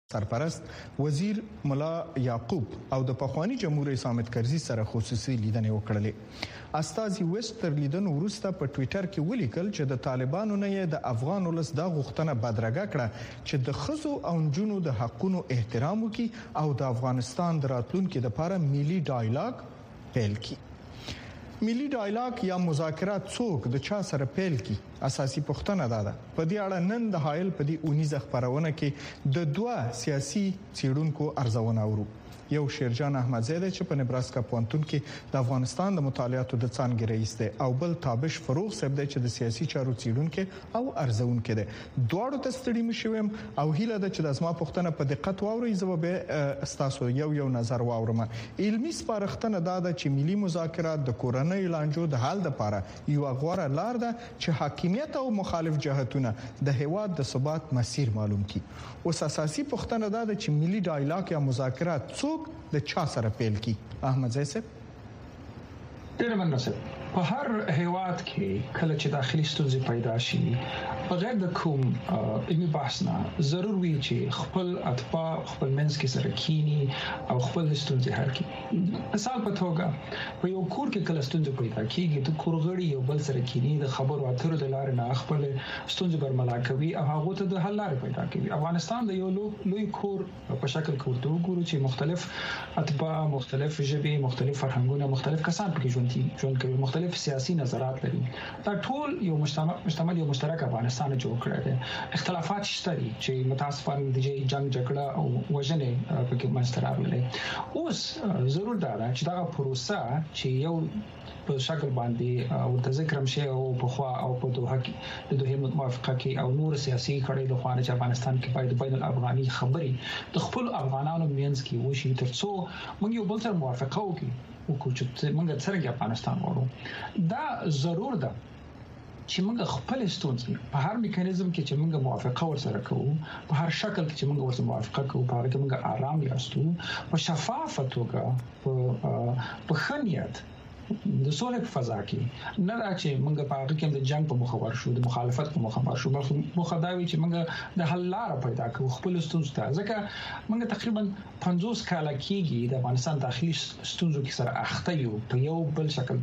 سرپرست وزیر ملا یعقوب او د پخوانی جمهور رئیس حامد کرزي سره خصوصي لیدنه وکړلې. استاذ وست تر لیدنې وروسته په ټوئیټر کې ولیکل چې د طالبانو نه د افغان ولس د غوښتنه بدرګه کړه چې د خزو او نجونو د حقوقو احترام وکړي او د افغانستان د راتلونکو لپاره ملي ډایلاګ پیل کړي. ملي ډایلاګ یا مذاکرات څوک د چا سره پیل کی اساسي پوښتنه ده. په دې اړه نن د حایل په دې 19 خبرونه کې د دوه سیاسي څېړونکو ارزونه اورو. یو شیرجان احمدزاده چې په نبراسکا پونتون کې د افغانستان د مطالعاتو د څانګې رئیس دی او بل تابش فروغ صاحب دی چې د سیاسي چارو څېړونکو او ارزونکو دی. دواړو ته ستړي مشوم او هیله ده چې د ازما پوښتنه په دقت واوري. زه به تاسو یو نظر واورم. علمي سپارښتنه ده چې ملي مذاکرات د کورنۍ لانجو د حل لپاره یو غوړه لار ده چې حاکمیت او مخالف جهتونه د هیواد د ثبات مسیر معلوم کړي. اوس اساسي پوښتنه ده چې ملي ډایلاګ یا مذاکرات د چا سره پیل کی. احمد زاهد صاحب ډېر مناسب. په هر هیواد کې کله چې داخلي ستونزې پیدا شي بغیر د کوم علمي بحث نه ضرور وي چې خپل اتباع خپل منځ کې سره کینی او خپل ستونزې حل کړي. مثال په توګه په یو کور کې کله ستونزې پیدا کیږي د کور غړي یو بل سره کینی د خبرو اترو د لارې نه خپل ستونزې برملا کوي او هغه ته د حل لارې پیدا کوي. افغانستان د یو لوی کور په شکل کې ورته وګورو چې مختلف اتباع مختلف ژبې مختلف فرهنګونه مختلف کسان پکې ژوند کوي مختلف سیاسي نظرات لري. دا ټول یو مشتمل یو مشترک افغانستان جوړ کړی دی. اختلافات شته دي چې متاسفانه د جنگ جګړه او وژنې پکې منځته راغلي. اوس ضرور دا چې دا پروسه چې یو په شکل باندې او د ذکرم شی او په خوا او په دوه کې د دوه موافقه کې او نور سیاسي کړي د خوانه چې افغانستان کې باید بین الافغاني خبري د خپل افغانانو مینس کې وشي ترڅو موږ یو بل سره موافقه وکړو چې موږ څنګه افغانستان وړو. دا ضرور ده چې موږ خپل ستونزې په هر میکانیزم کې چې موږ موافقه ورسره کوو په هر شکل کې چې موږ ورسره موافقه کوو په هغه کې موږ آرام یاستو په شفافه توګه په خنیت د سولې په فضا کې نه دا چې موږ په هغه کې د جنگ په مخ ورشو د مخالفت په مخ ورشو بلکې مخداوي چې موږ د حل لار پیدا کوو خپل ستونزې ته. ځکه موږ تقریبا 50 کال کېږي د افغانستان داخلي ستونزو کې سره اخته یو په یو بل شکل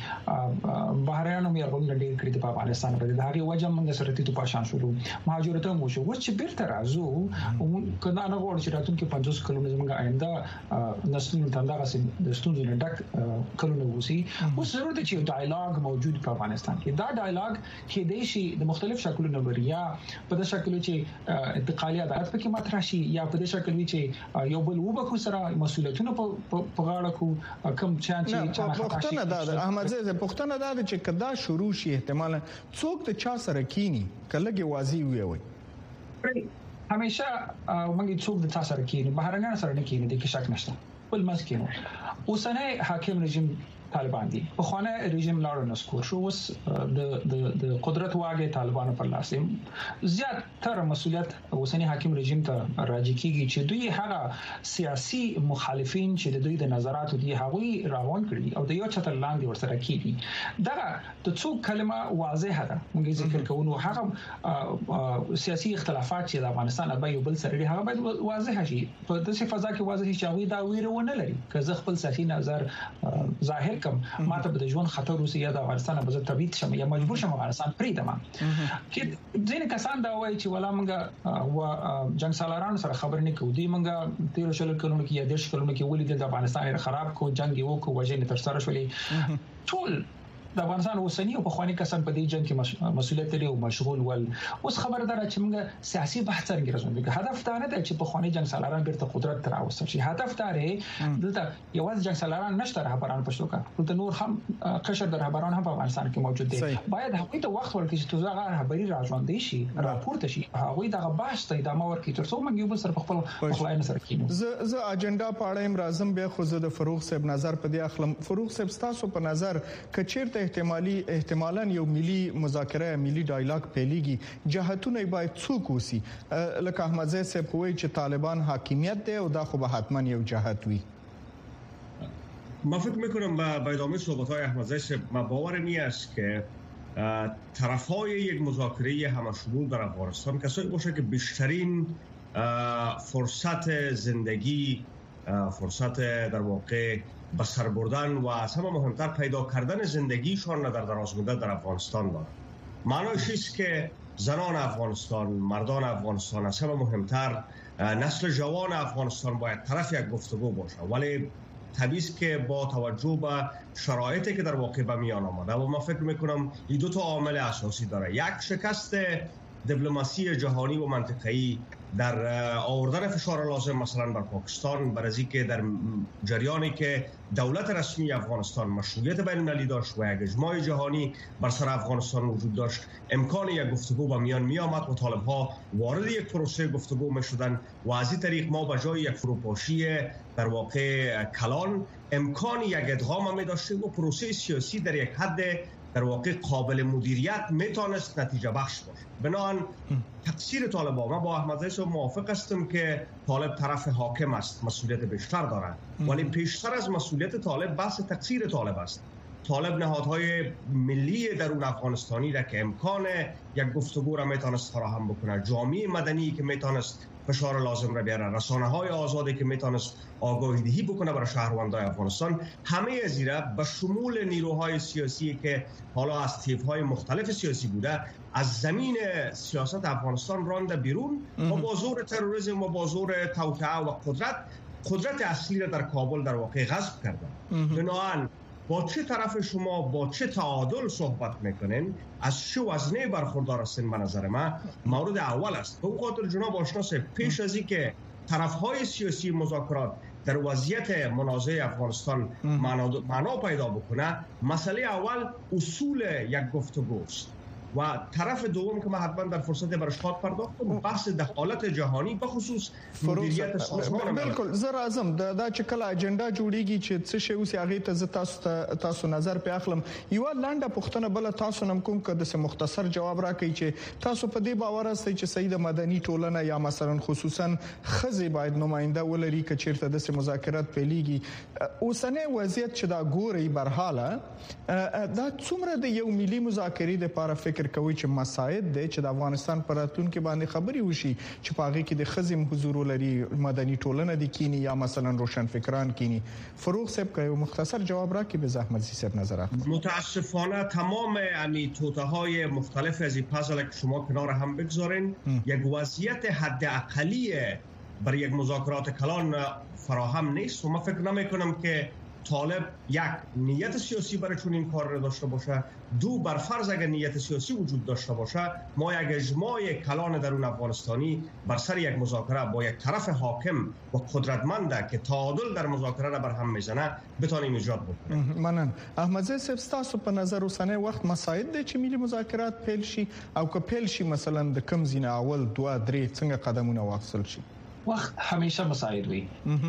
باندې بهرانو یې غوښنه ډېر کړې په افغانستان باندې د هغه وجه موږ سره تیتو پاشان شروع مهاجرت مو شو چې بیرته راځو کله نه غوړ چې راتلونکي 50 کلونه موږ آینده نسلونو ته دغه د ستونزو نه ډک کلونه اوس ضرورت دی چې ډایلاګ موجود په افغانستان کې. دا ډایلاګ کې د شي د مختلف شکلونو وریا په د شکل چې انتقالي عدالت پکې مطرح شي یا په د شکل چې یو بل وبکو سره مسولیتونه په غاړه کو کم چې پښتنه ده. احمد زاهد پښتنه ده چې کدا شروع شي احتمال څوک ته چا سره کینی کلهږي واضح وي همیشه موږ څوک د چا سره کینی بهرنګان سره نه کینی د کې شک نشته بل مسکینو. اوسنۍ حاکم رژیم طالبان دي. په خوانه رژیم لاړو نسکور شو. اوس د قدرت واګه طالبانو پر لاس زیات تر مسولیت اوسنی حاکم رژیم ته راځي کیږي چې دوی هغه سیاسي مخالفین چې د دوی د نظراتو دي هغه راوون کړي او د یو چتر لاندې ورسره کیږي. دا د څو کلمه واضحه ده موږ ذکر کوو هغه سیاسي اختلافات چې د افغانستان په یو بل سره هغه باید واضح شي په داسې فضا کې واضح شي چې هغه دا ویرونه لري که زه خپل سیاسي نظر ظاهر ماته به د ژوند خطر اوسي یا د افغانستان به زه تبعید شم یا مجبور شم افغانستان پریدم. کې ځینې کسان دا وایي چې ولا موږ جنگ سالارانو سره خبر نه کوو. دی موږ 13 شل کلونو کې یا 10 کلونو کې ولې د افغانستان خراب کو جنگ یو کو وجه نه تر سره شولې ټول د افغانستان اوسنی او پخوانی کسان په دې جنگ کې مسولیت لري او مشغول ول. اوس خبردار چې موږ سیاسي بحث څنګه راځو چې هدف دا نه دی چې پخوانی جنگ سالاران بیرته قدرت تر اوسه شي. هدف دا دی دلته یوازې جنگ سالاران نشته رهبران پښتو کا دلته نور هم قشر د رهبران هم په افغانستان کې موجود دي. باید هغوی ته وخت ورکړي چې توګه رهبری راځوندي شي راپورته شي هغوی دغه بحث ته ادامه ورکړي ترڅو موږ یو بل سره خپل خپلای سره کینو. زه اجنډا پاړم راځم به خو زه د فروغ صاحب نظر په دې اخلم. فروغ صاحب تاسو په نظر کچیرته احتمالاً یو ملي مذاکره ملي ډایلاګ پیلېږي جهتونه باید څوک وسی لکه احمد زاهد صاحب وایي چې طالبان حاکمیت دی او دا خو به حتما یو جهت وي. ما فکر میکنم با ادامه صحبت‌های احمد زاهد صاحب ما باورم این است که طرف‌های یک مذاکره همشمول در افغانستان کسایی باشه که بیشترین فرصت زندگی، فرصت در واقع به سر بردن و از همه مهمتر پیدا کردن زندگیشان در دراز مدت در افغانستان دارد. معنیش است که زنان افغانستان، مردان افغانستان، از همه مهمتر نسل جوان افغانستان باید طرف یک گفتگو باشه. ولی طبیعی است که با توجه به شرایطی که در واقع به میان آمده و من فکر میکنم این دو تا عامل اساسی داره. یک، شکست دیپلماسی جهانی و منطقه‌ای در آوردن فشار لازم مثلا بر پاکستان، برای اینکه در جریانی که دولت رسمی افغانستان مشروعیت بین‌المللی داشت و یک اجماع جهانی بر سر افغانستان وجود داشت، امکان یک گفتگو به میان می آمد و طالب‌ها وارد یک پروسه گفتگو می شدند و از این طریق ما به جای یک فروپاشی در واقع کلان امکان یک ادغام می داشتیم و پروسه سیاسی در یک حد در واقع قابل مدیریت میتونست نتیجه بخش باشه. بنابراین تقصیر طالبان، ما با احمد زی موافق هستم که طالب طرف حاکم است، مسئولیت بیشتر دارد، ولی پیشتر از مسئولیت طالب بحث تقصیر طالب است. طالب نهادهای ملی درون افغانستانی را که امکان یک گفتگو را میتونست فراهم بکنه، جامعه مدنی که میتونست فشار لازم را بیاره، رسانه‌های آزادی که میتونست آگاهی دهی بکنه برای شهروندان افغانستان، همه از اینا به شمول نیروهای سیاسی که حالا از طیف‌های مختلف سیاسی بوده از زمین سیاست افغانستان رانده بیرون و با زور تروریسم و با زور توطئه و قدرت اصلی را در کابل در واقع غصب کردن. بنابراین با چه طرف شما با چه تعادل صحبت میکنین، از چه وزنه برخوردار هستین، به نظر من مورد اول است. به خاطر جناب آشنا صاحب، پیش از اینکه طرفهای سیاسی مذاکرات در وضعیت منازعه افغانستان معنا پیدا بکنه، مسئله اول اصول یک گفتگوست و طرف دوم که ما حتما در فرصت برش خواهد پرداختم، بحث دخالت جهانی به خصوص مدیریت سازمان. بالکل زه راځم دا چې کله اجنډا جوړیږي چې څه شی اوس هغه ته تاسو نظر په اخلم. یو لنډه پوښتنه بل تاسو نم کوم که د مختصر جواب راکړئ چې تاسو په دې باور استئ چې سید مدني ټولنه یا مثلا خصوصا خزي باید نماینده ولري که چیرته د مذاکرات پیلېږي. اوسنۍ وضعیت چې دا ګوري برحاله دا څومره د یو ملي مذاکرې د لپاره فکر کوي چې مساعد دي چې د افغانستان پر راتلونکو باندې خبري وشي چې پاغه کې د خزم حضور لري، مدني ټولنه د کینی یا مثلا روشن فکران کینی. فروغ صاحب که مختصر جواب راکړي به زحمت زی صاحب نظر اخلم. متاسفانه تمام امی توته‌های مختلف از این پازل که شما کنار هم بگذارین، یک وضعیت حد اقلی برای یک مذاکرات کلان فراهم نیست و من فکر نمی‌کنم که طالب یک نیت سیاسی برای چون این کار را داشته باشه. دو، بر فرض اگر نیت سیاسی وجود داشته باشه، ما یک اجماع کلان درون افغانستانی بر سر یک مذاکره با یک طرف حاکم و قدرتمنده که تعادل در مذاکره را بر هم میزنه بتونیم ایجاد بکنیم. منن احمد زی صاحب، تاسو په نظر اوسنۍ وخت مساعد دي چې ملي مذاکرات پیل شي او که پیل شي مثلا د کم زینه اول 2-3 څنګه قدمونه واخیستل شي؟ وخت همیشه مساعد وي.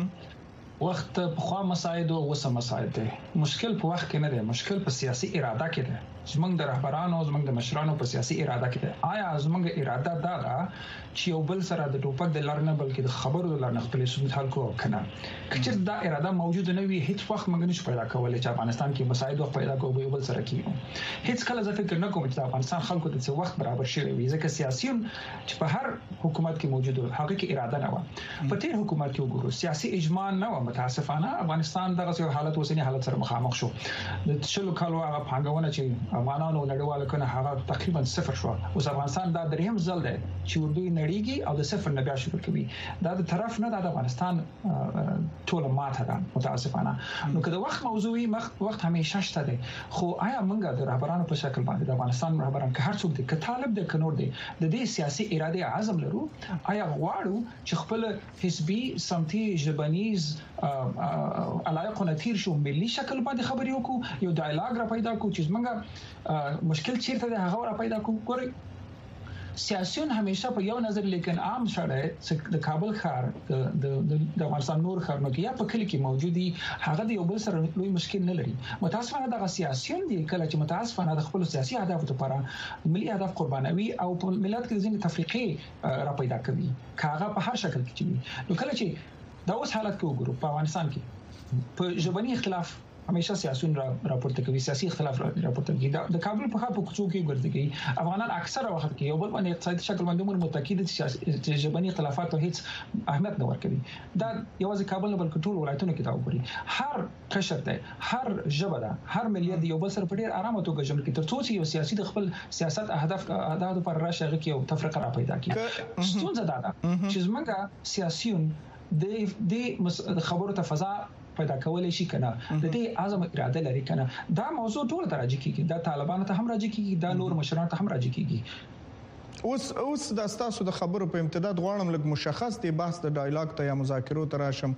وخت په خوا مساعد او وسه مساعد دي. مشکل په وخت کې نه دی، مشکل په سیاسي اراده کې دی. زمونږ د رهبرانو، زمونږ د مشرانو په سیاسي اراده کې دی. آیا زمونږ اراده دا ده چې یو بل سره د ټوپک د لارنه بلکې د خبرو د لارنه خپل سمت حل کو کنه؟ چې دا اراده موجود نه وي، هیڅ وخت موږ نشو پیدا کولای چې افغانستان کې مساعد وخت پیدا کوو یو بل سره کیږي. هیڅ کله زه فکر نه کوم چې افغانستان خلکو ته څه وخت برابر شي وي، ځکه سیاسيون چې په هر حکومت کې موجود وي هغه کې اراده نه و. په تیر حکومت کې وګورو سیاسي اجماع نه و. متاسفانه افغانستان دغه حالت اوسنی حالت سره مخامخ شو. د شلو کالو هغه پانګونه چې افغانانو نړیوال کنه هغه تقریبا صفر شو. اوس افغانستان دا دریم ځل دی چې اردوی نړیږي او د صفر نه بیا شروع کوي. دا د طرف نه د افغانستان ټول ماته ده متاسفانه. نو که د وخت موضوعي وخت همیشه شته دی، خو آیا موږ د رهبرانو په شکل باندې د افغانستان رهبران که هر څوک دي، که طالب دي، که نور دي، د دې سیاسي اراده عزم لرو؟ آیا غواړو چې خپل حزبي سمتي ژبنیز علایق نتیر شو ملي شکل باندې خبرې وکړو، یو ډایلاګ را پیدا کو چې موږ مشکل چیرته ده هغه را پیدا کو؟ ګورئ سیاسيون همیشه په یو نظر، لیکن عام شړې د کابل ښار د افغانستان نور ښارونو کې یا په کلی کې موجودي هغه د یو بل سره لوی مشکل نه لري. متاسفانه دغه سیاسيون دي کله چې متاسفانه د خپل سیاسي اهدافو لپاره ملي اهداف قربانوي او په ملت کې ځینې تفریقې را پیدا کوي، کاغه په هر شکل کې چي. نو کله چې دا اوس حالت کې وګورو په افغانستان کې په ژبني اختلاف همیشه سیاسيون راپورته کوي، سیاسي اختلاف راپورته کوي. د کابل په خاطر کوڅو کې ګرځي افغانان اکثره وخت کې یو بل باندې اقتصادي شکل باندې مون متأكد دي چې ژبني اختلافات ته هیڅ اهمیت نه ورکوي. دا یوازې کابل نه بلکې ټول ولایتونو کې دا وګوري. هر قشر ده، هر ژبه ده، هر ملیت یو بل سره په ډیر آرامه توګه ژوند کوي ترڅو چې یو سیاسي د خپل سیاست اهداف پر راشه کې یو تفرقه را پیدا کړي. ستونزه ده چې زمونږ سیاسيون د خبرو ته فضا پیدا کولای شي کنه، د دې اعظم اراده لري کنه. دا موضوع ټول ته راځي کیږي، دا طالبانو ته هم راځي کیږي، دا نور مشرانو ته هم راځي کیږي. اوس د تاسو د خبرو په امتداد غواړم لږ مشخص دی بحث د ډایلاګ ته یا مذاکرو ته راشم.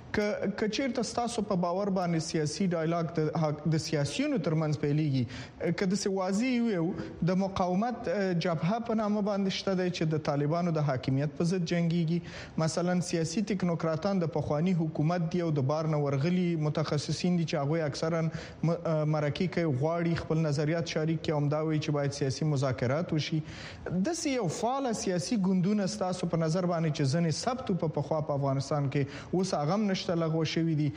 ک چیرته تاسو په باور باندې سیاسي ډایلاګ د سیاسيونو ترمنځ پیلېږي، کله چې واضح یو د مقاومت جبهه په نامه باندې شته دی چې د طالبانو د حاکمیت په ضد جنگيږي، مثلا سیاسي ټکنوکراتان د پخوانی حکومت دی او د بارنه ورغلي متخصصین دي چې هغه اکثرا مرکه کوي غواړي خپل نظریات شریک کوي، همداوي چې باید سیاسي مذاکرات وشي. د یو فعال سیاسي ګوندونه تاسو په نظر باندې چې ځنې ثبت په خوا په افغانستان کې اوس هغه نشته لغوه شوی دي،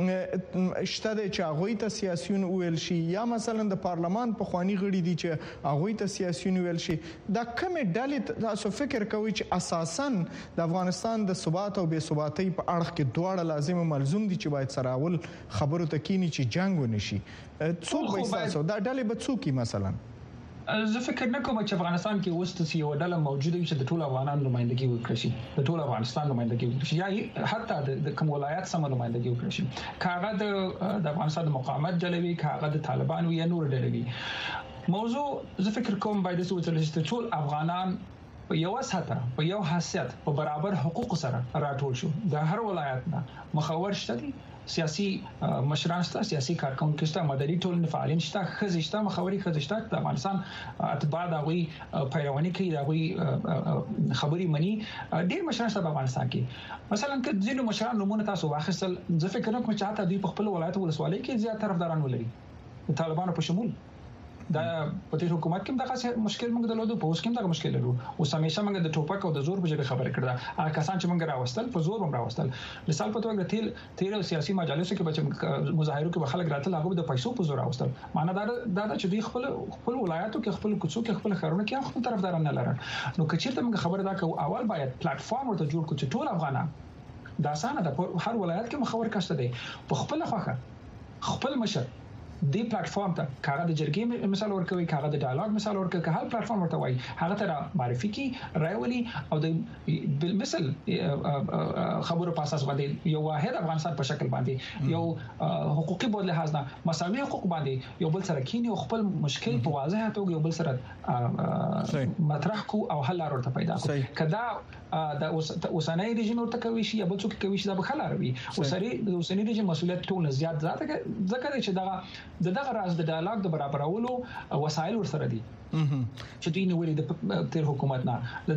شته چې هغه ته سیاسيون ویل شي یا مثلا د پارلمان په خواني غړي دي چې هغه ته سیاسيون ویل شي. دا کومه ډلې تاسو فکر کوي چې اساساً د افغانستان د ثبات او بې ثباتۍ په اړه کې دواړه لازم ملزوم دي چې باید سره اول خبرو ته کینی چې جنگ ونشي؟ څوک به تاسو دا ډلې به څوک مثلا؟ زه فکر نه کوم چې افغانستان کې اوس یو ډله موجوده وي چې د ټول افغانانو نمائندګي وکړي شي، د ټول افغانستان نمائندګي وکړي شي، یا حتی د کوم ولایت سم نمائندګي وکړي شي. کاغه د افغانستان د مقاومت ډلوي، کاغه د طالبانو یا نور ډلوي. موضوع زه فکر کوم باید چې ټول افغانان په یو ساته په یو حیثیت په برابر حقوق سره راټول شو. د هر ولایت نه مخاور شته دي، سیاسي مشران شته، سیاسي کارکونکو شته، مدني ټولنې فعالین شته، خزې شته، مخاوري خزې شته. د افغانستان اتباع د غوي پیروانی کوي، د غوي خبري مني. ډېر مشران شته په افغانستان کې. مثلا که ځینو مشران نمونه تاسو واخیستل، زه فکر کوم چې حتی دوی په خپل ولایت ولسوالۍ کې زیات طرفداران ولري، د طالبانو په شمول. دا په دې حکومت کې دغه مشکل موږ درلودو، په اوس کې دغه مشکل لرو. اوس همیشه موږ د ټوپک او د زور په ځای خبره کړه. هغه کسان چې موږ راوستل په زور هم راوستل. مثال په توګه تیر سیاسي مجالسو کې بچ مظاهرو کې خلک راتل، هغه د پیسو په زور راوستل. معنی دا چې دوی خپل ولایتو کې خپل کوڅو کې خپل خارونه کې خپل طرفداران نه لري. نو کچېرته موږ خبره دا کوو اول باید پلیټ فارم ورته جوړ کړو چې ټول افغانان دا اسانه ده، هر ولایت کې مخور کسته دی په خپل خوخه خپل مشر دی پلیټ فارم ته کاغه د جرګې مثال ورکوي، کاغه د ډایلاګ مثال ورکوي، که هر پلیټ فارم ورته وایي هغه ته معرفي کی راولي او د بالمثل خبرو په اساس باندې یو واحد افغانستان په شکل باندې یو حقوقي په لحاظ نه مساوي حقوق باندې یو بل سره کینی او خپل مشکل په واضح توګه یو بل سره مطرح کو او حل لار ورته پیدا کو. کدا د اوسنۍ رژیم ورته کوي شي یا بل څوک کوي شي دا به خلاروي. اوسنۍ رژیم مسولیت ټول زیات ذاته ځکه چې دغه راز د ډایلاګ د برابرولو وسایل ورسره دي چې دوی نو ولې د تیر حکومت نه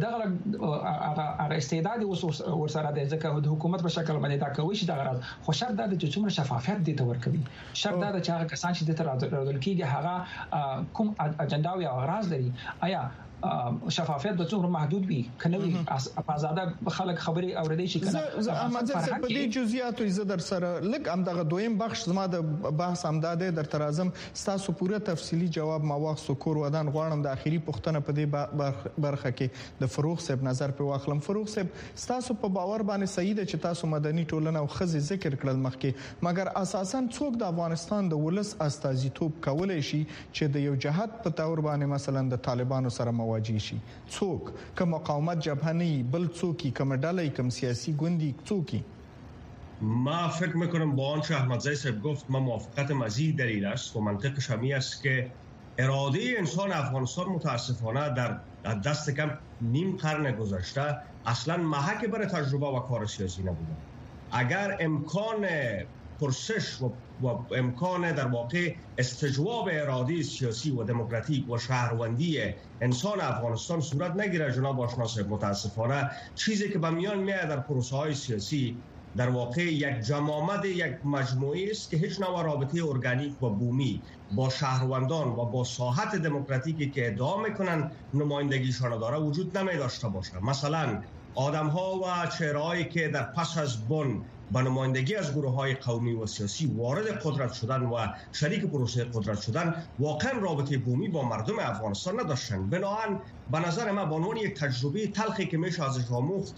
دغه استعداد ورسره دی، ځکه د حکومت په شکل باندې دا کوي چې دغه راز خو شرط دا چې څومره شفافیت دي ته ورکوي. شرط دا چې هغه کسان چې د تر راځل کېږي هغه کوم اجنډا او غراض لري، آیا شفافیت به څومره محدود وي کنه وي آزاده خلک خبري اوریدي شي کنه. احمد زه په دې جزئیاتو زه در سره لګ ام دغه دویم بخش زما د بحث امداده در ترازم تاسو پوره تفصیلی جواب ما واخصو کور ودان غواړم د اخیری پوښتنه په دې برخه کې د فروغ صاحب نظر په واخلم. فروغ صاحب تاسو په باور باندې صحیح ده چې تاسو مدني ټولنه او خزي ذکر کړل مخکې، مګر اساسا څوک د افغانستان د ولس استازیتوب کولای شي چې د یو جهاد په تور باندې مثلا د طالبانو سره مواجه شي؟ څوک که مقاومت جبهه نه بل څوکی کوم ډلې کوم سیاسي ګوندی څوکی؟ ما فکر میکنم با آنچه احمدزی صاحب گفت من موافقت مزید در این است و منطقش همی است که اراده انسان افغانستان متاسفانه در دست کم نیم قرن گذشته اصلا محک برای تجربه و کار سیاسی نبوده. اگر امکان پرسش و امکان در واقع استجواب اراده سیاسی و دموکراتیک و شهروندی انسان افغانستان صورت نگیره جناب آشنا صاحب، متاسفانه چیزی که به میان میاد در پروسه های سیاسی در واقع یک جمامد یک مجموعه است که هیچ نوع رابطه ارگانیک و بومی با شهروندان و با ساحت دموکراتیکی که ادعا میکنن نمایندگیشان داره وجود نمی داشته باشه. مثلا آدم ها و چهرهایی که در پس از بن با نمایندگی از گروه‌های قومی و سیاسی وارد قدرت شدن و شریک پروسه قدرت شدن واقعا رابطه بومی با مردم افغانستان نداشتند. بنابراین به نظر من به عنوان یک تجربه تلخی که میشه ازش آموخت،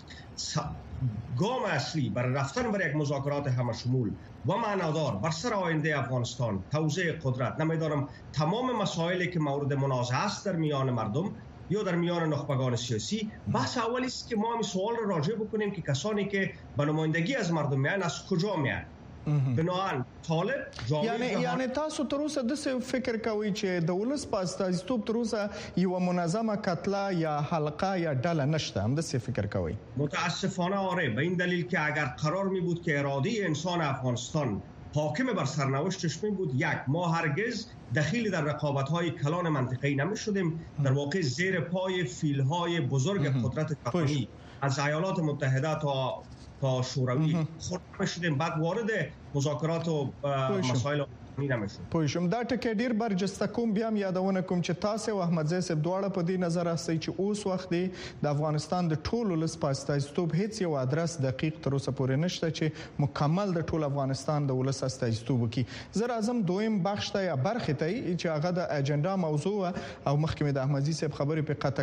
گام اصلی برای رفتن بر یک مذاکرات همشمول و معنادار بر سر آینده افغانستان، توزیع قدرت، نمیدانم تمام مسائلی که مورد منازعه است در میان مردم یا در میان نخبگان سیاسی، بحث اولی است که ما هم سوال را راجع بکنیم که کسانی که به نمایندگی از مردم میان از کجا میان. بنابراین طالب یعنی تاسو تر اوسه د فکر کوي چې د ولس په استازیتوب تر اوسه یو منظمه کتله یا حلقه یا ډله نشته، هم د فکر کوي؟ متاسفانه آره، به این دلیل که اگر قرار می بود که اراده انسان افغانستان حاکم بر سرنوشتش می بود، ما هرگز دخیل در رقابت‌های کلان منطقه‌ای نمی‌شدیم. در واقع زیر پای فیل‌های بزرگ قدرت جهانی از ایالات متحده تا شوروی خود شدیم، بعد وارد مذاکرات و مسائل نمیشو. پوښوم دا ټکی ډیر برجسته کوم، بیا یادونه کوم چې تاسو او احمد زی صاحب دواړه په دې نظر راستئ چې اوس وخت د افغانستان د ټولو لس پاستایستوب هیڅ یو ادرس دقیق تر اوسه پورې نشته چې مکمل د ټول افغانستان د ولس استایستوب کی. زه راځم دویم بخش ته یا برخه ته چې هغه د اجنډا موضوع او مخکمه د احمد زی صاحب خبرې په قطع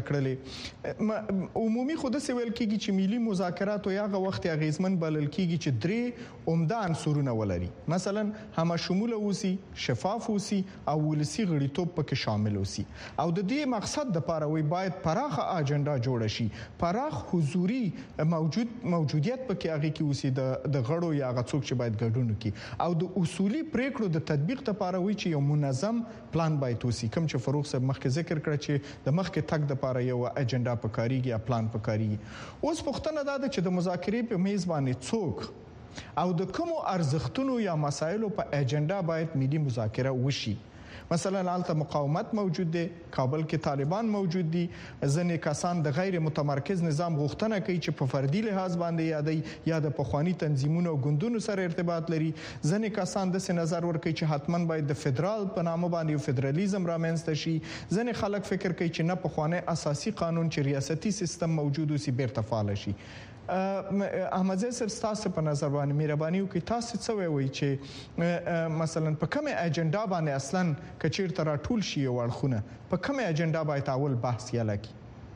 کړلې. عمومي خود څه ویل کیږي چې ملي مذاکرات او هغه وخت غیزمن بلل کیږي چې درې عمده عنصرونه ولري، مثلا هم شمول شفاف اوسي او ولسی غړیتوب پکې شامل اوسي، او د دې مقصد د پاره وي باید پراخه اجنډا جوړ شي، پراخ حضوري موجودیت پکې هغه کې اوسي د غړو یا غڅوک چې باید ګډون وکړي، او د اصولي پریکړو د تطبیق لپاره وي چې یو منظم پلان باید اوسي، کوم چې فاروق صاحب مخکې ذکر کړ چې د مخکې تک د لپاره یو اجنډا پکاريږي یا پلان پکاريږي. اوس پوښتنه ده چې د مذاکرې په میز باندې څوک او د کوم ارزښتونو یا مسایلو په اجنډا باید ملي مذاکره وشي. مثلا البته مقاومت موجود دی، کابل کې طالبان موجود دي، ځنې کسان د غیر متمرکز نظام غوښتنه کوي چې په فردي لحاظ باندې یادي یا د پخوانی تنظیمونو او ګوندونو سره ارتباط لري، ځنې کسان د نظر ورکوي چې حتمان باید د فدرال په نامه باندې فدرالیزم رامنځته شي، ځنې خلک فکر کوي چې نه پخوانی اساسي قانون چې ریاستي سیستم موجود اوسي بیرته فعال شي. احمد زی صاحب تاسو په نظر باندې مهرباني وکړئ، تاسو څه وایي چې مثلا په کومه اجنډا باندې اصلا کچیر تر ټول شي ورخونه په کومه اجنډا باید اول بحث یالکی؟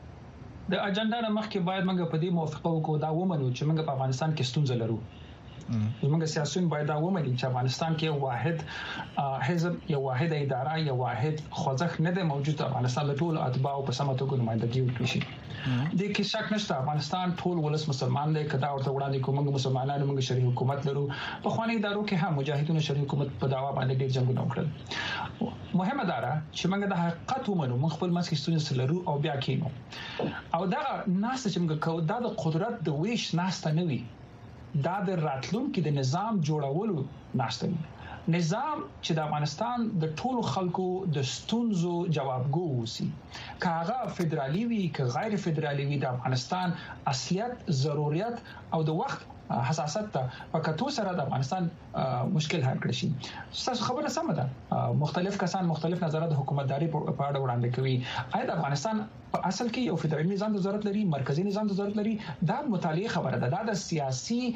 د اجنډا نه مخکې باید موږ په دې موافقه وکړو دا ومنو چې موږ په افغانستان کې ستونزه لرو. زموږ سیاسيون باید دا ومني چې افغانستان کې یو واحد حزب، یو واحد اداره، یو واحد خوځښت نه دی موجود. افغانستان له ټولو اتباعو په سمه توګه نمائندګي وکړي. د کې شک نشته افغانستان ټول ولس مسلمان دی، کدا ورته وړاندې کوم مسلمانانو موږ شرعي حکومت لرو. په خواني ادارو کې هم مجاهدونو شرعي حکومت په داوا باندې ډېر جنگونه وکړل. مهمه ده چې موږ د حقیقت ومنو، موږ خپل مسکې ستونزې لرو او بیا کینو. او دا ناسته چې موږ کوو دا د قدرت د ویش ناسته نه وي، دا د راتلونکو د نظام جوړولو ناشته. نظام چې د افغانستان د ټولو خلکو د ستونزو جوابګو وسی، کاغه فدرالي وي که غیر فدرالي وي، د افغانستان اصلیت، ضرورت او د وخت حساسیت ته پکاتو سره د افغانستان مشکل حل کړی شي. تاسو خبره سمه ده، مختلف کسان مختلف نظرات د حکومتداري په اړه وړاندې کوي. آیا د افغانستان په اصل کې یو فدرالي نظام د ضرورت لري، مرکزی نظام د ضرورت لري؟ دا مطالعه خبره ده، دا د سیاسي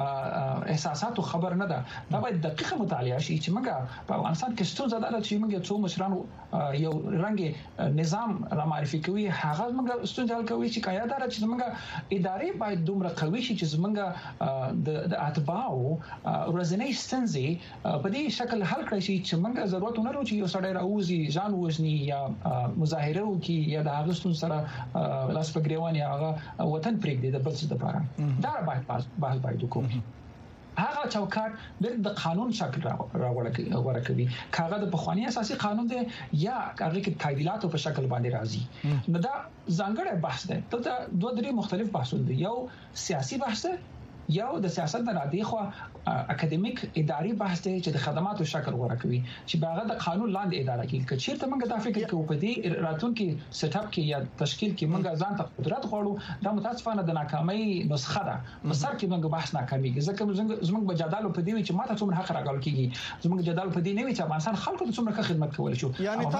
احساساتو خبر نه ده. دا باید دقیقه مطالعه شي چې موږ په افغانستان کې ستونزه ده چې موږ څو مشران یو رنګ نظام را معرفي کوي، هغه موږ ستونزه حل کوي چې کایا دا چې موږ ادارې باید دومره قوي شي چې موږ د اتباعو ورځنی ستونزې په دې شکل حل کړی شي چې موږ ضرورت نه لرو چې یو سړی راوځي ځان وژني یا مظاهره وکړي یا د هغه ستونزې سره لاس په ګریوان یا هغه وطن پرېږدي د بل څه لپاره. دا باید باید وکړو. هغه چوکاټ د قانون شکل راوړی، کاغه د بخوانی اساسي قانون دی یا هغه کې تعدیلات په شکل باندې راځي. نو دا ځانګړی بحث دی. ته دوه درې مختلف بحثونه دي، یو سیاسي بحث دی، یو د سیاست نه راځي خو اکیډمیک اداري بحث دی چې د خدماتو شکل ورکوي چې باغه د قانون لاندې اداره کیږي. که چیرته موږ دا فکر کوو په دې راتلونکي سیټ اپ کې یا تشکیل کې موږ ځان ته قدرت غواړو، دا متاسفانه د ناکامۍ نسخه ده. په سر کې موږ بحث ناکاميږي ځکه زموږ بجادالو په دې وی چې ماته څومره حق راغل کیږي، زموږ جدال په دې نه وی چې افغانستان خلکو ته څومره خدمت کول شو.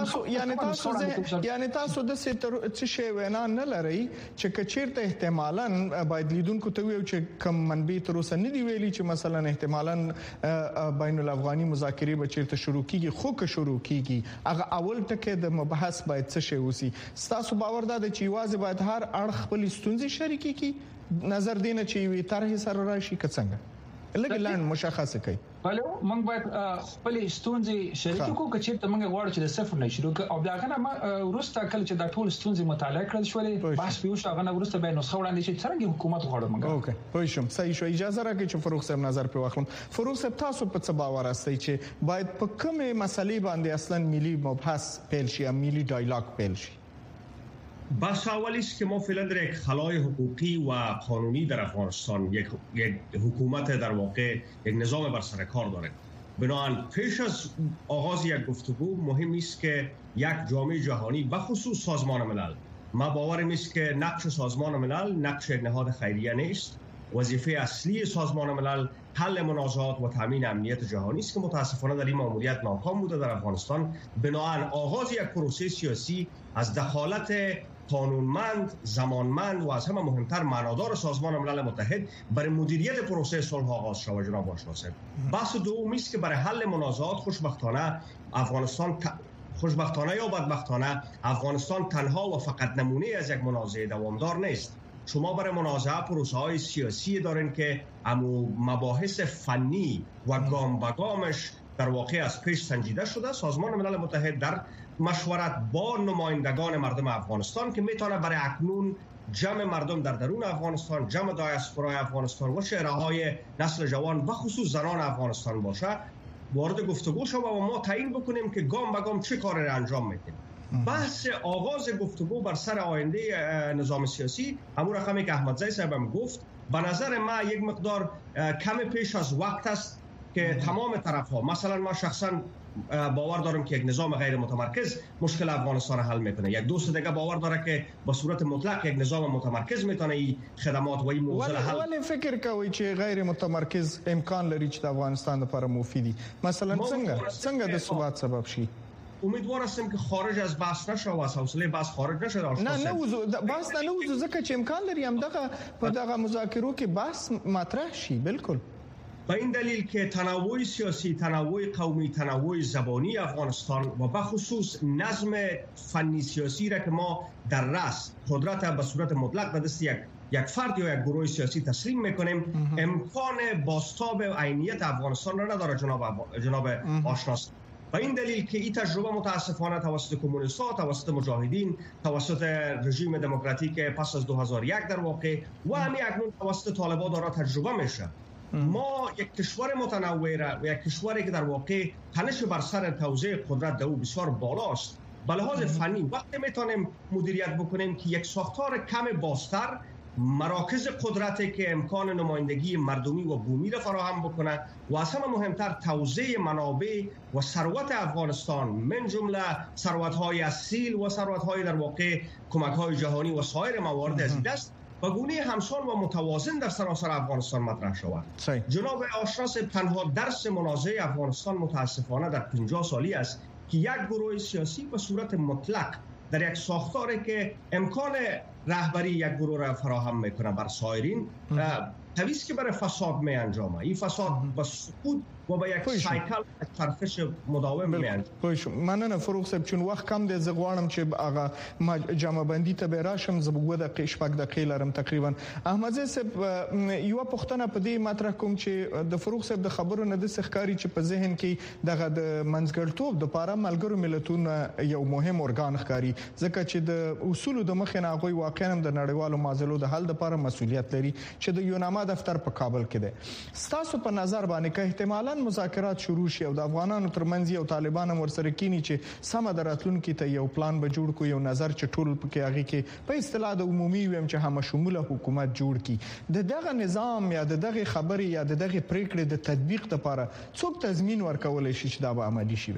یعنی تاسو د څه شی وینا نه لري چې کچیرته احتمالاً باید لیدونکو ته ویو چې کوم منبع تر اوسه نه دی ویلي چې مثلا احتمالاً بین الافغاني مذاکرې به چیرته شروع کیږي، خو که شروع کیږي هغه اول ټکي د مبحث باید څه شی وسی. تاسو باور ده چې یوازې باید هر اړخ خپل ستونزې شریکي کی نظر دینه چې وی طرح سره راشي که څنګه لکه لاند مشخصه کوي. بله موږ باید خپل ستونزې شریک کو چې ته موږ غواړو چې د صفر نه شروع او بیا کنه ورسته کله چې د ټول ستونزې مطالعه کړل شولې بحث پیو شو غنه ورسته به نسخه وړاندې شي څنګه حکومت غواړي موږ. اوکې پوه شم. صحیح شو. اجازه راکړئ چې فاروق صاحب نظر په واخلم. فاروق صاحب تاسو په څه باور هستئ چې باید په کومه مسلې باندې اصلا ملي مبحث پیل شي یا ملي ډایلاګ پیل شي؟ بحث اولی است که ما فعلا در یک خلای حقوقی و قانونی در افغانستان یک حکومت در واقع یک نظام بر سر کار داریم. بنابراین پیش از آغاز یک گفتگو مهم است که یک جامعه جهانی بخصوص سازمان ملل، ما باورم است که نقش سازمان ملل نقش یک نهاد خیریه نیست. وظیفه اصلی سازمان ملل حل منازعات و تامین امنیت جهانی است که متاسفانه در این ماموریت ناکام بوده در افغانستان. بنابراین آغاز یک پروسه سیاسی از دخالت قانونمند، زمانمند و از همه مهمتر معنادار سازمان ملل متحد برای مدیریت پروسه صلح آغاز شود. جناب آشنا. بحث دومی است که برای حل منازعات خوشبختانه یا بدبختانه افغانستان تنها و فقط نمونه از یک منازعه دوامدار نیست. شما برای منازعه پروسه های سیاسی دارین که مباحث فنی و گام به گامش در واقع از پیش سنجیده شده. سازمان ملل متحد در مشورت با نمایندگان مردم افغانستان که میتونه برای اکنون جمع مردم در درون افغانستان، جمع دایاسپورای افغانستان و چهره‌های نسل جوان و خصوص زنان افغانستان باشه، وارد گفتگو شود و ما تعیین بکنیم که گام به گام چه کاری را انجام میدیم. بحث آغاز گفتگو بر سر آینده نظام سیاسی همون رقمی که احمدزی صاحبم گفت، به نظر ما یک مقدار کم پیش از وقت است که تمام طرف‌ها، مثلا ما شخصا باور دارم که یک نظام غیر متمرکز مشکل افغانستان حل میکنه. یک دوست دیگه باور داره که به صورت مطلق یک نظام متمرکز میتونه این خدمات و این موضوع حل. ولی فکر کوي چې غیر متمرکز امکان لري چې د افغانستان لپاره مفیدی مثلا څنګه د ثبات سبب شي؟ امیدوار هستم که خارج از بحث نشه و از حوصله بحث خارج نشه. نه بحث نه وځو ځکه چې امکان لري هم دغه مذاکرو کې بحث مطرح شي. بالکل به این دلیل که تنوع سیاسی، تنوع قومی، تنوع زبانی افغانستان و به خصوص نظم فنی سیاسی را که ما در رأس قدرت به صورت مطلق به دست یک فرد یا یک گروه سیاسی تسلیم میکنیم، امکان بازتاب عینیت افغانستان را نداره. جناب آشناس، به این دلیل که این تجربه متاسفانه توسط کمونیست‌ها، توسط مجاهدین، توسط رژیم دموکراتیک پس از 2001 در واقع و همین اکنون توسط طالبان داره تجربه میشه. ما یک کشور متنوع را و یک کشوری که در واقع تنش بر سر توزیع قدرت در او بسیار بالاست، به لحاظ فنی وقتی میتونیم مدیریت بکنیم که یک ساختار کم بازتر، مراکز قدرتی که امکان نمایندگی مردمی و بومی را فراهم بکنه و از همه مهمتر توزیع منابع و ثروت افغانستان من جمله ثروت‌های اصیل و ثروت‌های در واقع کمک‌های جهانی و سایر موارد از این دست و گونه همسان و متوازن در سراسر افغانستان مطرح شود. جناب آشناس، تنها درس منازعه افغانستان متاسفانه در 50 سالی است که یک گروه سیاسی به صورت مطلق در یک ساختاری که امکان رهبری یک گروه را فراهم میکنه بر سایرین، تویست که برای فساد می انجامه. این فساد به سقوط و به یک سایکل چرخش مداوم می انجامه. مننه فاروق صاحب، چون وخت کم دی زه غواړم چې هغه جمع بندي ته به راشم. زه به 2 دقیقې شپږ دقیقې لرم تقریبا. احمدزی صاحب، یو پوښتنه په دې مطرح کوم چې د فاروق صاحب د خبرو نه د ښکاری چې په ذهن کې دغه د منځګړتوب د لپاره ملګرو ملتونو یو مهم ارګان ښکاری، ځکه چې د اصولو د مخې نه هغوی واقعا د نړیوالو معضلو د حل لپاره مسؤلیت لري چې د یوناما دفتر په کابل کې دی. ستاسو په نظر باندې که احتمالاً مذاکرات شروع شي او د افغانانو ترمنځ او طالبان ورسره کینی چې سم دراتلونکو ته یو پلان به جوړ کو، یو نظر چې ټول پکې هغه کې په اصطلاح د عمومي ویم چې هم شموله حکومت جوړ کی، دغه نظام یا دغه خبري یا دغه پریکړې د تطبیق لپاره څوک تضمین ورکول شي چې دا به عملی شي؟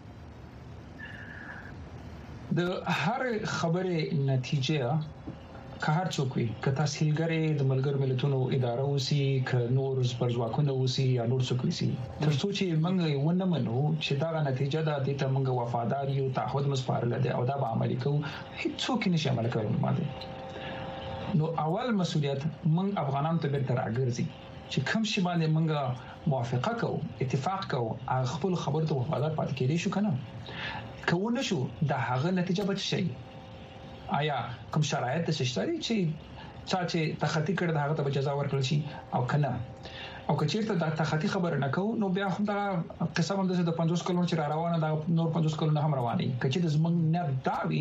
د هر خبرې نتیجه که هر څوک وي، که تسهیلګری د ملګرو ملتونو اداره اوسي، که نور زبرځواکونه اوسي یا نور څوک اوسي، تر څو چې موږ ونه منو چې دا نتیجه ده، د ته موږ وفادار یو، تعهد مسپارل دي او دا به عملي کوو، هیڅ څوک نشي عمل کولای. نو اول مسؤلیت موږ افغانانو ته بیرته راګرځي چې کوم شی باندې موږ موافقه کوو اتفاق کوو هغه خپل خبرو ته وفادار پاتې کېدی شو کنه کوونه شو د هغه نتیجه به شي آیا کوم شرایط د شتري چې تخطی کړ د هغه ته جزا ورکړل شي او کنه او کچیرته د تخطی خبره نه کوو نو بیا هم دا قسم هم د 50 کلونو چې روانه دا نور 50 کلونو هم رواني کچې د زمنګ نه داوي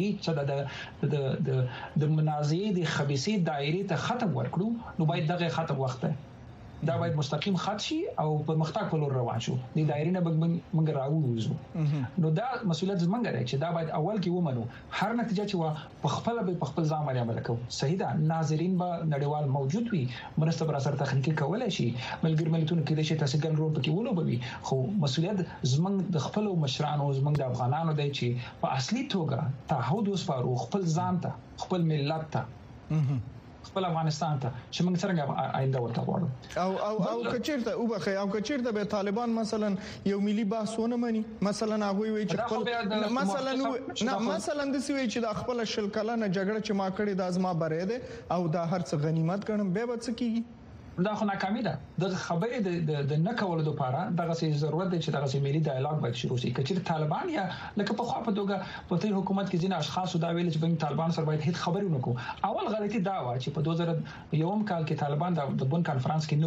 چې د منازعې د خبيثي دایره ته ختم ورکړو نو باید دغه ختم وخت دا باید مستقیم خط شي او په مختلف کولور روان شو د دایره نه موږ راوځو نو دا مسولیت زمونږ دی چې دا باید اول کې ومنو هر نتیجه چې په خپل ځان باندې عمل کوو صحیح ده ناظرین به نړیوال موجود وي مرسته بر اثر تخنیکی کولای شي ملګر ملتونو کې د شي تاسو ګل رول پکې ولوبوي خو مسولیت زمونږ د خپل مشرانو زمونږ د افغانانو دی چې په اصلي توګه تعهد وسپارو خپل ځان ته خپل ملت ته خپل افغانستان ته چې موږ څنګه آینده ورته غواړو او کچیرته به طالبان مثلا یو ملي بحثونه مني مثلا هغه وی چې خپل مثلا د سوي چې د خپل شل کلنه جګړه چې ما کړې د ازما بره ده او د هر څه غنیمت ګڼم به وڅ کیږي دا خو ناکامي ده د خبرې د نه کولو لپاره دغه څه ضرورت دی چې دغه ملي ډایالوګ باید شروع شي کچې طالبان یا لکه په خوا په توګه په تیر حکومت کې ځینې اشخاص دا ویل چې بین طالبان سره باید هیڅ خبرې نه کوو اول غلطي دا و چې په 2001 کال کې طالبان د بون کانفرنس کې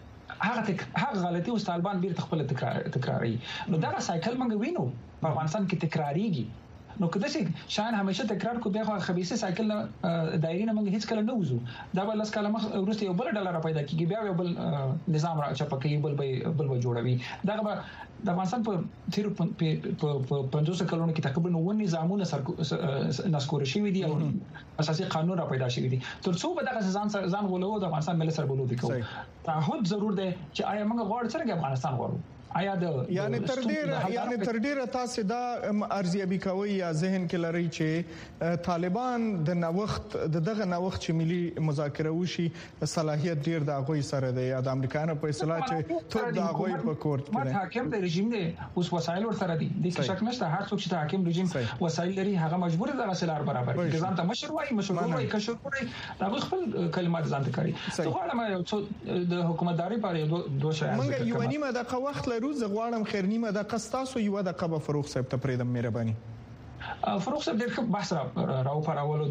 نو هغه غلطي اوس طالبان بیرته خپل تکراري نو دا سایکل موږ وینو په افغانستان کې تکراریږي نو کله چې شاین همیشه تکرار کو بیا خبيثه سایکل دایره نه موږ هیڅ کله نه وځو دا بل کله مخ ورسته یو بل ډالر پیدا کیږي بیا یو بل نظام را چپکې بل جوړوي دا د افغانستان په تیر په 50 کلونو کې تقریبا 9 نظامونه نسکور شوي دي او اساسي قانون را پیدا شوی دي ترڅو به دغه ځان غولو د افغانستان ملي سره بولو وکړو تعهد ضرور دی چې آیا موږ غواړو چې افغانستان غواړو آیا یعنی تر ډیره تاسو دا ارزیابي کوي یا ذهن کې لري چې طالبان د نوښت دغه نوښت چې ملي مذاکره وشي صلاحيت ډیر د غوي سره دی د امریکایانو په اصطلاح چې ټول د غوي په کورت کې دی حاکم د رژیم دی اوس وسایل ور سره دي د شک نشته هر څوک چې حاکم رژیم وسایل لري هغه مجبور دی غسلار برابر کړي ځان ته مشروعي کشوري دا خپل کلمات ځان ته کوي څه غواړم یو څه د حکومتداري لپاره دوه شایي موږ یو نیمه دقیقه وخت روز غواړم خیر نیمه د قسطاسو یو د قبه فروغ صاحب ته پریدم مهرباني فروغ صاحب ډېر بحث راو پرولو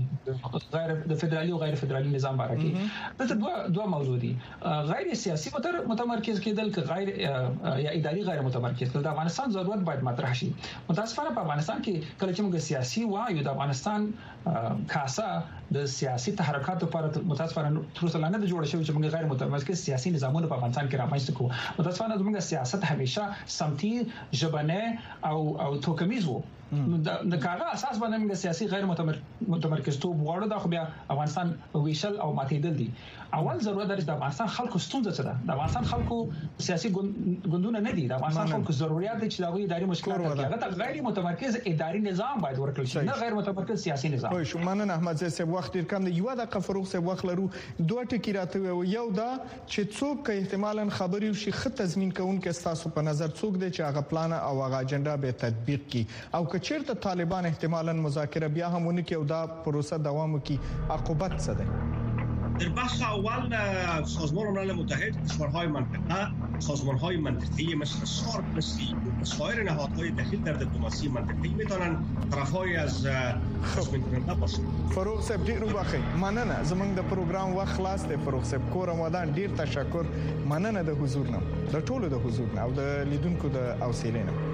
د فدرالي او غیر فدرالي نظام باره کې دلته دوه موضوع دي غیر سیاسي متمرکز کېدل که غیر یا اداري غیر متمرکز کېدل د افغانستان ضرورت باید مطرح شي متاسفانه په افغانستان کې کله چې موږ سیاسي وایو د افغانستان کاسه د سیاسي تحرکات لپاره متاسفانه تر اوسه نه د جوړ شوی چې موږ غیر متمرکز سیاسي نظامونه په افغانستان کې رامنځته کوو متاسفانه زموږ سیاست همیشه سمتي ژبنه او توکمیز وو د کاغه اساس باندې موږ سیاسي غیر متمرکز توب غواړو دا خو بیا افغانستان ویشل او ماتېدل دي اول ضرورت دی د افغانستان خلکو ستونزه څه ده د افغانستان خلکو سیاسي ګوندونه نه دي د افغانستان خلکو ضرورت دي چې دغه اداري مشکلات هغه ته غیر متمرکز اداري نظام باید ورکړل شي نه غیر متمرکز سیاسي نظام خو شمنن احمد زی صاحب وخت ډیر کم دی یو د فروغ صاحب وخت لرو دوه ټکی راته یو دا چې څوک احتمالاً خبري شي خط تضمین کوونکې تاسو په نظر څوک دی چې هغه پلان او هغه اجنډا به تطبیق کی او کچیرته طالبان احتمالاً مذاکره بیا همونه کې او دا پروسه دوام کوي عقوبت څه ده در بخش اول سازمان ملل متحد کشورهای منطقه سازمانهای منطقه‌ای مثل سارک مثل سایر نهادهای دخیل در دیپلماسی منطقه‌ای میتونن طرفای از تصمیم گیرنده باشند فروغ صاحب ډیر وبخښئ مننه زمونږ د پروګرام وخت خلاص دی فروغ صاحب کور رمضان ډیر تشکر مننه د حضور نه د ټولو د حضور نه او د لیدونکو د حوصلې نه